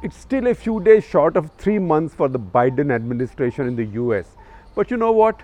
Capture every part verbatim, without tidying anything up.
It's still a few days short of three months for the Biden administration in the U S. But you know what?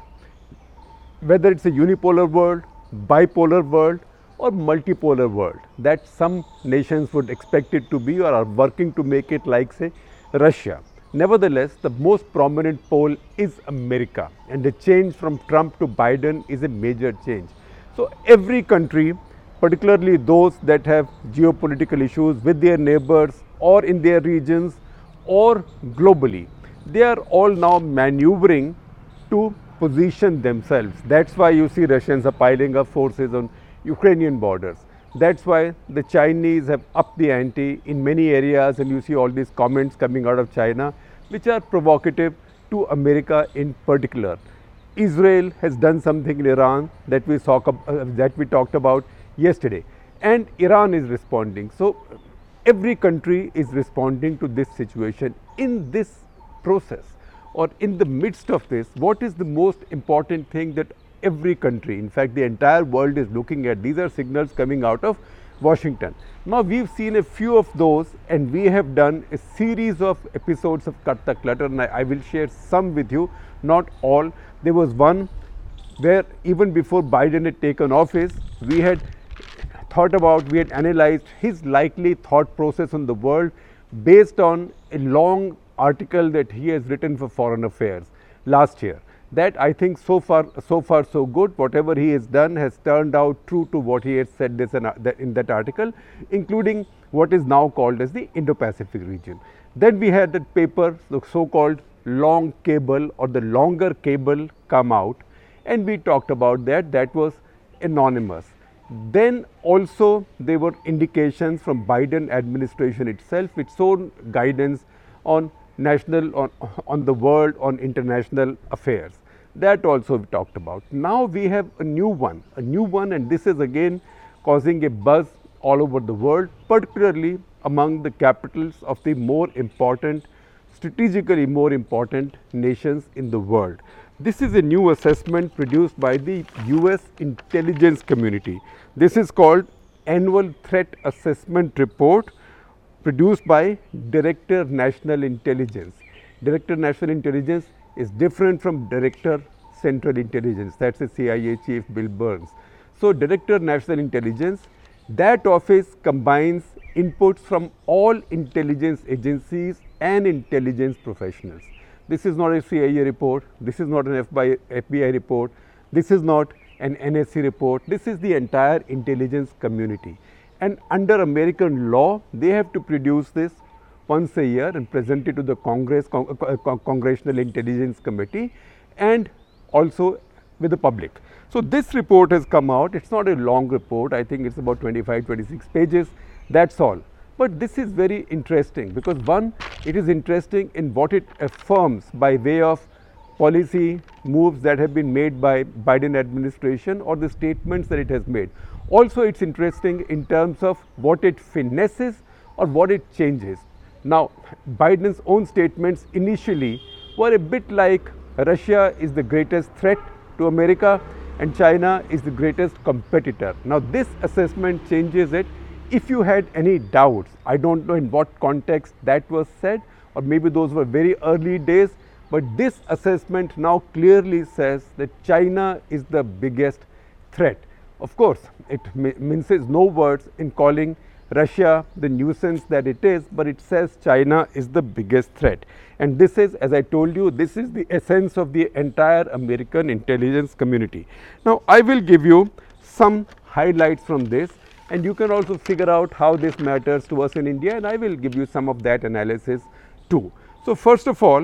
Whether it's a unipolar world, bipolar world, or multipolar world that some nations would expect it to be or are working to make it, like say Russia. Nevertheless, the most prominent pole is America, and the change from Trump to Biden is a major change. So every country, particularly those that have geopolitical issues with their neighbors or in their regions or globally, they are all now maneuvering to position themselves. That's why you see Russians are piling up forces on Ukrainian borders. That's why the Chinese have upped the ante in many areas, and you see all these comments coming out of China which are provocative to America in particular. Israel has done something in Iran that we, talk, uh, that we talked about yesterday, and Iran is responding. So every country is responding to this situation. In this process or in the midst of this, what is the most important thing that every country, in fact the entire world, is looking at? These are signals coming out of Washington. Now we've seen a few of those, and we have done a series of episodes of Cut the Clutter, and I, I will share some with you, not all. There was one where even before Biden had taken office, we had thought about, we had analyzed his likely thought process on the world based on a long article that he has written for Foreign Affairs last year. That I think so far, so far so good. Whatever he has done has turned out true to what he had said this in, in that article, including what is now called as the Indo-Pacific region. Then we had that paper, the so-called long cable or the longer cable, come out, and we talked about that. That was anonymous. Then also there were indications from Biden administration itself, its own guidance on national, on, on the world, on international affairs. That also we talked about. Now we have a new one, a new one, and this is again causing a buzz all over the world, particularly among the capitals of the more important, strategically more important nations in the world. This is a new assessment produced by the U S intelligence community. This is called Annual Threat Assessment Report, produced by Director National Intelligence. Director National Intelligence is different from Director Central Intelligence. That's the C I A chief, Bill Burns. So Director National Intelligence, that office combines inputs from all intelligence agencies and intelligence professionals. This is not a C I A report, this is not an F B I report, this is not an N S C report, this is the entire intelligence community. And under American law, they have to produce this once a year and present it to the Congress, Con Con Congressional Intelligence Committee, and also with the public. So this report has come out. It's not a long report. I think it's about twenty-five, twenty-six pages. That's all. But this is very interesting because, one, it is interesting in what it affirms by way of policy moves that have been made by Biden administration or the statements that it has made. Also, it's interesting in terms of what it finesses or what it changes. Now, Biden's own statements initially were a bit like Russia is the greatest threat to America and China is the greatest competitor. Now, this assessment changes it. If you had any doubts, I don't know in what context that was said, or maybe those were very early days, but this assessment now clearly says that China is the biggest threat. Of course, it minces no words in calling Russia the nuisance that it is, but it says China is the biggest threat. And this is, as I told you, this is the essence of the entire American intelligence community. Now, I will give you some highlights from this, and you can also figure out how this matters to us in India, and I will give you some of that analysis too. So, first of all,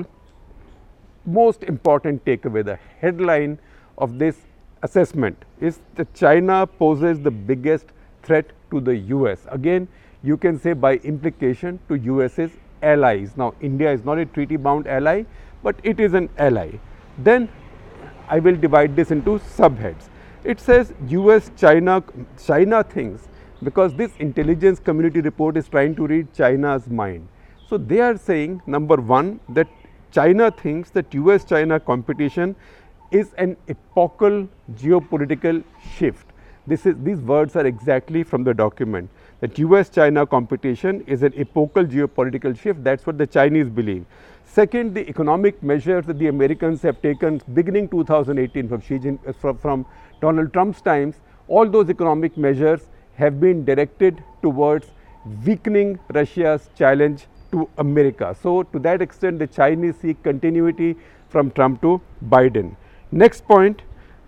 most important takeaway, the headline of this assessment is that China poses the biggest threat to the U S. Again, you can say by implication to US's allies. Now, India is not a treaty bound ally, but it is an ally. Then I will divide this into subheads. It says U S China, China thinks, because this intelligence community report is trying to read China's mind. So they are saying, number one, that China thinks that U S China competition is an epochal geopolitical shift. This is, these words are exactly from the document. that U S China competition is an epochal geopolitical shift. That's what the Chinese believe. Second, the economic measures that the Americans have taken beginning two thousand eighteen from, Xi Jin, from, from Donald Trump's times, all those economic measures have been directed towards weakening Russia's challenge to America. So, to that extent, the Chinese seek continuity from Trump to Biden. Next point,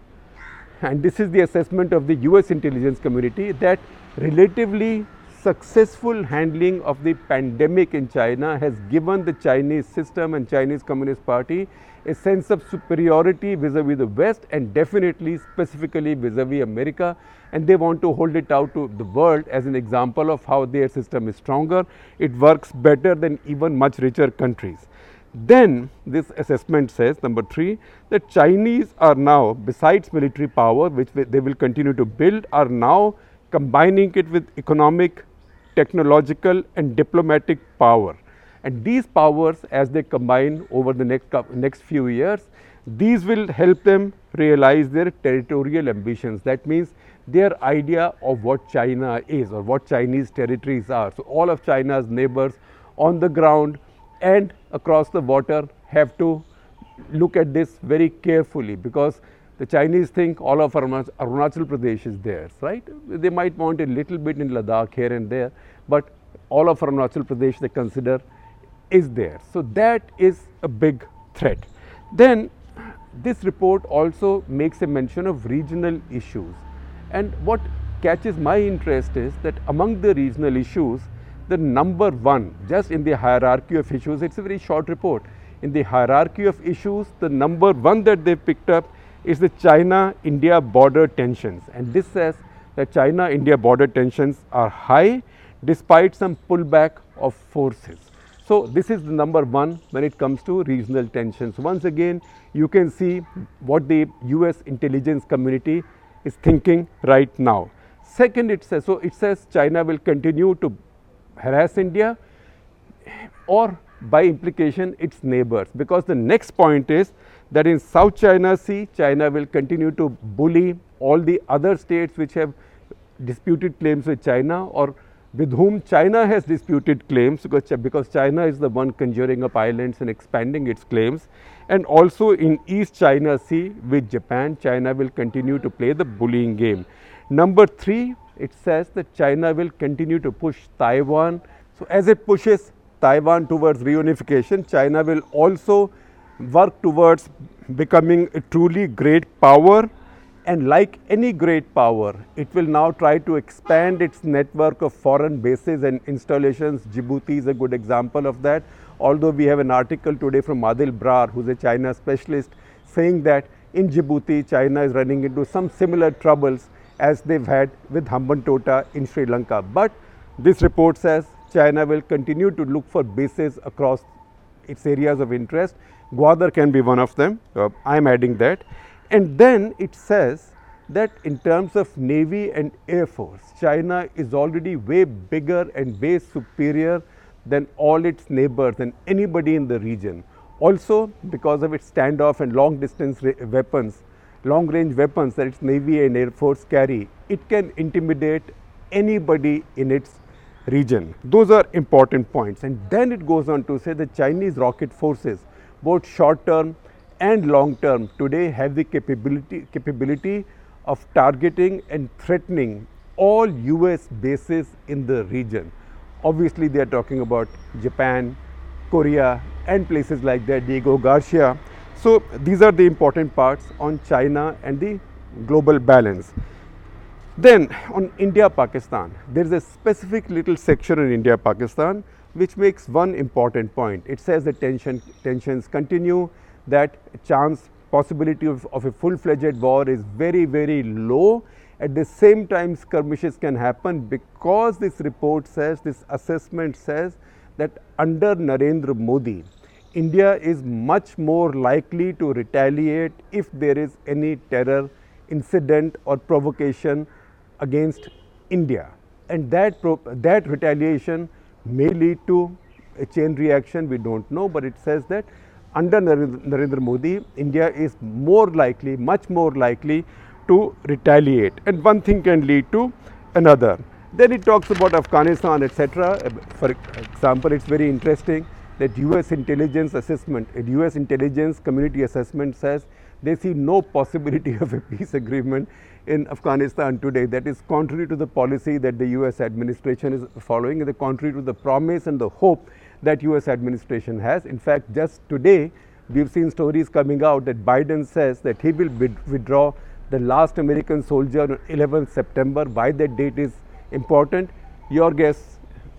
and this is the assessment of the U S intelligence community, that relatively successful handling of the pandemic in China has given the Chinese system and Chinese Communist Party a sense of superiority vis-a-vis the West, and definitely specifically vis-a-vis America, and they want to hold it out to the world as an example of how their system is stronger. It works better than even much richer countries. Then this assessment says, number three, that Chinese are now, besides military power, which they will continue to build, are now combining it with economic, technological and diplomatic power. And these powers, as they combine over the next, next few years, these will help them realize their territorial ambitions. That means their idea of what China is or what Chinese territories are. So, all of China's neighbors on the ground and across the water have to look at this very carefully, because the Chinese think all of Arunachal Pradesh is theirs, right? They might want a little bit in Ladakh here and there, but all of Arunachal Pradesh they consider is there. So, that is a big threat. Then this report also makes a mention of regional issues, and what catches my interest is that among the regional issues, the number one, just in the hierarchy of issues, it's a very short report, in the hierarchy of issues, the number one that they picked up is the China-India border tensions, and this says that China-India border tensions are high despite some pullback of forces. So, this is the number one when it comes to regional tensions. Once again, you can see what the U S intelligence community is thinking right now. Second, it says, so it says China will continue to harass India, or by implication its neighbors, because the next point is that in South China Sea, China will continue to bully all the other states which have disputed claims with China, or with whom China has disputed claims, because, because China is the one conjuring up islands and expanding its claims. And also in East China Sea with Japan, China will continue to play the bullying game. Number three, it says that China will continue to push Taiwan. So, as it pushes Taiwan towards reunification, China will also work towards becoming a truly great power. And like any great power, it will now try to expand its network of foreign bases and installations. Djibouti is a good example of that. Although we have an article today from Adil Brar, who is a China specialist, saying that in Djibouti, China is running into some similar troubles as they've had with Hambantota in Sri Lanka. But this report says China will continue to look for bases across its areas of interest. Gwadar can be one of them. Uh, I am adding that. And then it says that in terms of Navy and Air Force, China is already way bigger and way superior than all its neighbors and anybody in the region. Also, because of its standoff and long distance weapons, long range weapons that its Navy and Air Force carry, it can intimidate anybody in its region. Those are important points. And then it goes on to say the Chinese rocket forces, both short term and long term, today have the capability, capability of targeting and threatening all U S bases in the region. Obviously, they are talking about Japan, Korea and places like that, Diego Garcia. So, these are the important parts on China and the global balance. Then on India-Pakistan, there is a specific little section in India-Pakistan which makes one important point. It says the tension, tensions continue, that chance possibility of, of a full-fledged war is very, very low. At the same time, skirmishes can happen, because this report says, this assessment says that under Narendra Modi, India is much more likely to retaliate if there is any terror incident or provocation against India. And that, pro that retaliation may lead to a chain reaction, we do not know, but it says that under Narendra Modi, India is more likely, much more likely to retaliate, and one thing can lead to another. Then it talks about Afghanistan, et cetera. For example, it's very interesting that U S intelligence assessment, a U S intelligence community assessment says they see no possibility of a peace agreement in Afghanistan today. That is contrary to the policy that the U S administration is following, and contrary to the promise and the hope that U S administration has. In fact, just today, we've seen stories coming out that Biden says that he will withdraw the last American soldier on eleventh September. Why that date is important, your guess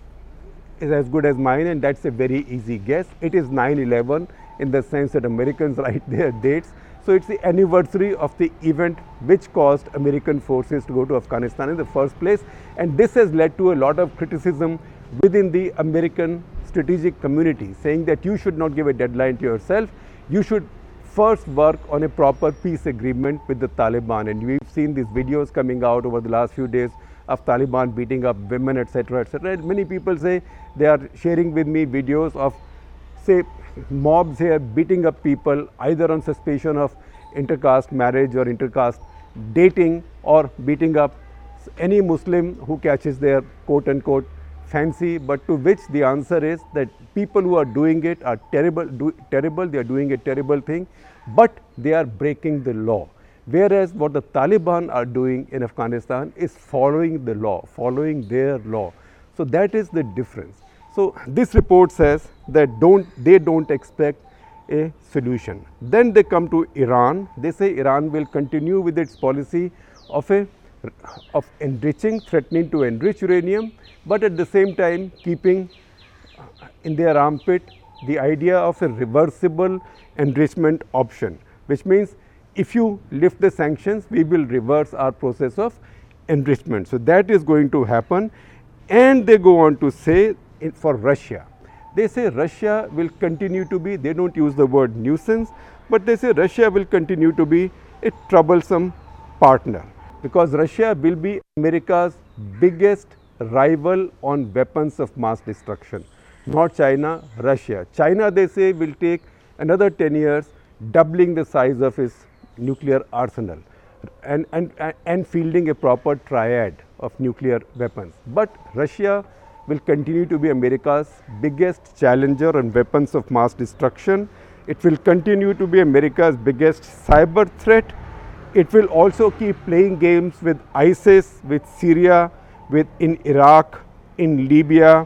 is as good as mine, and that's a very easy guess. It is nine eleven in the sense that Americans write their dates. So it's the anniversary of the event which caused American forces to go to Afghanistan in the first place, and this has led to a lot of criticism within the American strategic community, saying that you should not give a deadline to yourself, you should first work on a proper peace agreement with the Taliban. And we've seen these videos coming out over the last few days of Taliban beating up women, et cetera, et cetera. And many people say they are sharing with me videos of, say, mobs here beating up people either on suspicion of intercaste marriage or intercaste dating, or beating up any Muslim who catches their quote unquote fancy, but to which the answer is that people who are doing it are terrible, do, terrible, they are doing a terrible thing, but they are breaking the law. Whereas what the Taliban are doing in Afghanistan is following the law, following their law. So that is the difference. So this report says that don't, they don't expect a solution. Then they come to Iran. They say Iran will continue with its policy of a of enriching, threatening to enrich uranium, but at the same time keeping in their armpit the idea of a reversible enrichment option, which means if you lift the sanctions, we will reverse our process of enrichment. So that is going to happen. And they go on to say it for Russia. They say Russia will continue to be, they don't use the word nuisance, but they say Russia will continue to be a troublesome partner, because Russia will be America's biggest rival on weapons of mass destruction. Not China, Russia. China, they say, will take another ten years, doubling the size of its nuclear arsenal and, and, and fielding a proper triad of nuclear weapons. But Russia will continue to be America's biggest challenger on weapons of mass destruction. It will continue to be America's biggest cyber threat. It will also keep playing games with ISIS, with Syria, with in Iraq, in Libya,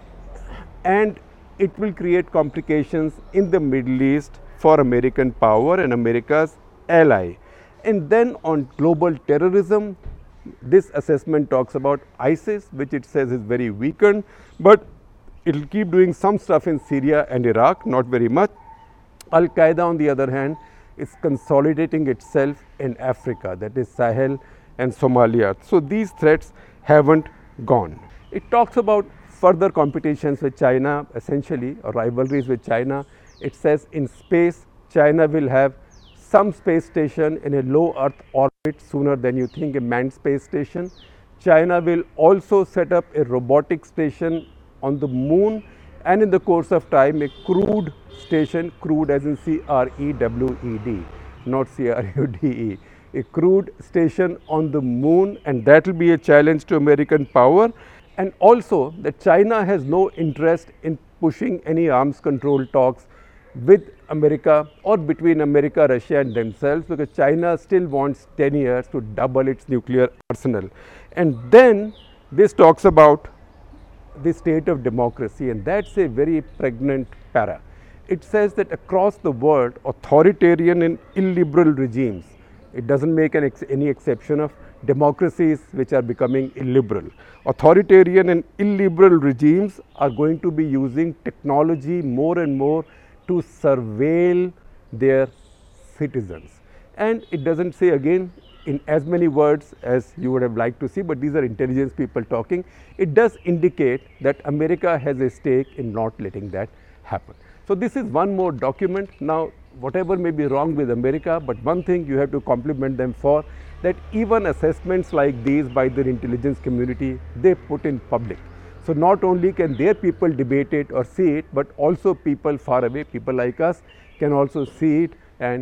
and it will create complications in the Middle East for American power and America's ally. And then on global terrorism, this assessment talks about ISIS, which it says is very weakened, but it will keep doing some stuff in Syria and Iraq, not very much. Al-Qaeda, on the other hand, is consolidating itself in Africa, that is Sahel and Somalia. So these threats haven't gone. It talks about further competitions with China, essentially, or rivalries with China. It says in space, China will have some space station in a low Earth orbit sooner than you think, a manned space station. China will also set up a robotic station on the moon, and in the course of time a crewed station, crewed as in C R E W E D, not C R U D E, a crewed station on the moon, and that will be a challenge to American power. And also that China has no interest in pushing any arms control talks with America or between America, Russia and themselves, because China still wants ten years to double its nuclear arsenal. And then this talks about the state of democracy, and that's a very pregnant para. It says that across the world, authoritarian and illiberal regimes, it doesn't make an ex any exception of democracies which are becoming illiberal. Authoritarian and illiberal regimes are going to be using technology more and more to surveil their citizens. And it doesn't say again in as many words as you would have liked to see, but these are intelligence people talking. It does indicate that America has a stake in not letting that happen. So this is one more document. Now, whatever may be wrong with America, but one thing you have to compliment them for, that even assessments like these by their intelligence community, they put in public. So not only can their people debate it or see it, but also people far away, people like us, can also see it and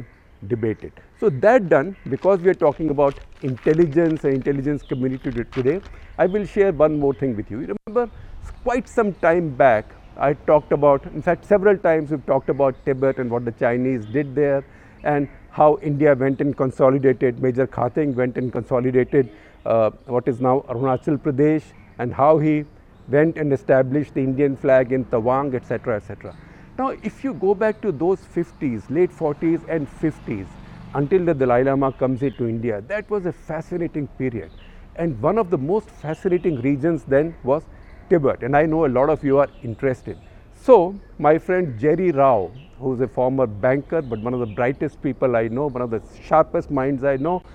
debate it. So that done, because we are talking about intelligence and intelligence community today, I will share one more thing with you. You remember quite some time back, I talked about, in fact several times we've talked about Tibet and what the Chinese did there, and how India went and consolidated, Major Khateng went and consolidated uh, what is now Arunachal Pradesh, and how he went and established the Indian flag in Tawang, et cetera, et cetera. Now, if you go back to those fifties, late forties and fifties, until the Dalai Lama comes into India, that was a fascinating period. And one of the most fascinating regions then was Tibet, and I know a lot of you are interested. So, my friend Jerry Rao, who is a former banker, but one of the brightest people I know, one of the sharpest minds I know,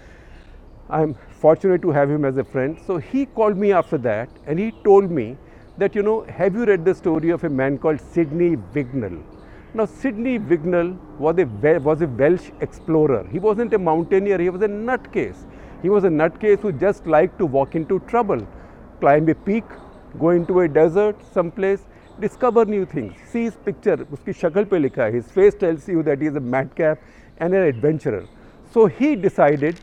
I'm fortunate to have him as a friend. So he called me after that and he told me that, you know, have you read the story of a man called Sidney Wignall? Now, Sidney Wignall was a, was a Welsh explorer. He wasn't a mountaineer, he was a nutcase. He was a nutcase who just liked to walk into trouble, climb a peak, go into a desert someplace, discover new things. See his picture, uski shakal pe likha hai. His face tells you that he is a madcap and an adventurer. So he decided,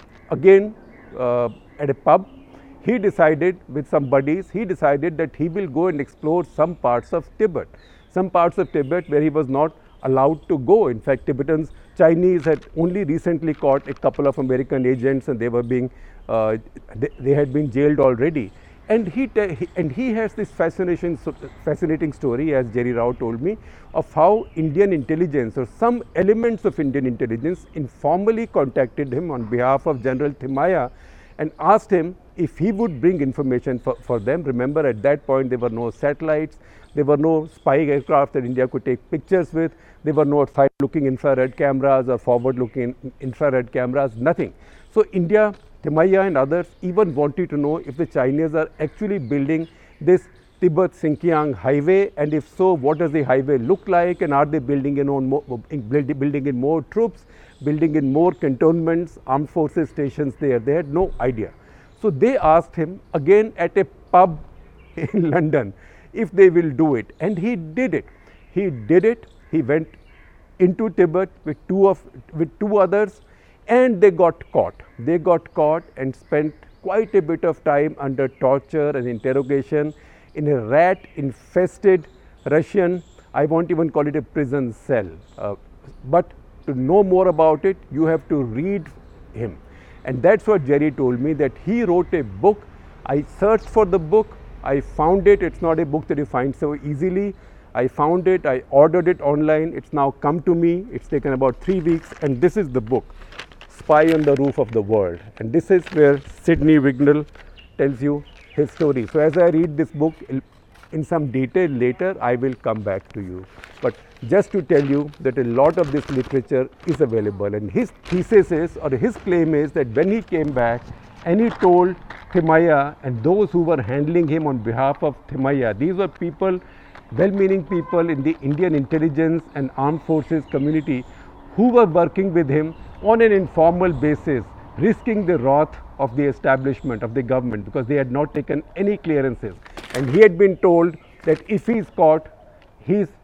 again uh, at a pub, he decided with some buddies, he decided that he will go and explore some parts of Tibet. Some parts of Tibet where he was not allowed to go. In fact, Tibetans, Chinese had only recently caught a couple of American agents and they were being, uh, they, they had been jailed already. And he, he and he has this fascination, fascinating story, as Jerry Rao told me, of how Indian intelligence or some elements of Indian intelligence informally contacted him on behalf of General Thimaia and asked him if he would bring information for, for them. Remember, at that point there were no satellites, there were no spy aircraft that India could take pictures with, there were no side-looking infrared cameras or forward-looking infrared cameras, nothing. So India, Thimaia and others even wanted to know if the Chinese are actually building this Tibet-Xinjiang highway, and if so, what does the highway look like, and are they building in, on more, building in more troops, building in more cantonments, armed forces stations there. They had no idea. So they asked him again at a pub in London if they will do it, and he did it. He did it. He went into Tibet with two of with two others, and they got caught. They got caught and spent quite a bit of time under torture and interrogation in a rat-infested Russian, I won't even call it a prison cell. Uh, but to know more about it, you have to read him. And that's what Jerry told me, that he wrote a book. I searched for the book. I found it. It's not a book that you find so easily. I found it. I ordered it online. It's now come to me. It's taken about three weeks. And this is the book, Spy on the Roof of the World. And this is where Sidney Wignall tells you his story. So as I read this book in some detail later, I will come back to you. But just to tell you that a lot of this literature is available, and his thesis is, or his claim is, that when he came back and he told Thimaia and those who were handling him on behalf of Thimaia, these were people, well-meaning people in the Indian intelligence and armed forces community who were working with him on an informal basis, risking the wrath of the establishment, of the government, because they had not taken any clearances. And he had been told that if he is caught, he is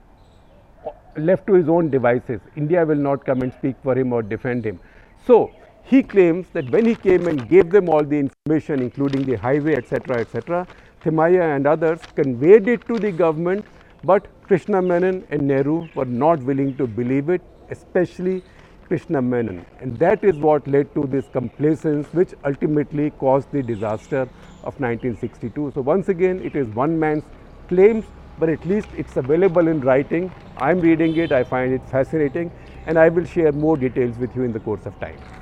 left to his own devices. India will not come and speak for him or defend him. So he claims that when he came and gave them all the information, including the highway, et cetera, et cetera, Thimaia and others conveyed it to the government, but Krishna Menon and Nehru were not willing to believe it, especially Krishna Menon. And that is what led to this complacence, which ultimately caused the disaster of nineteen sixty-two. So once again, it is one man's claims, but at least it's available in writing. I'm reading it, I find it fascinating, and I will share more details with you in the course of time.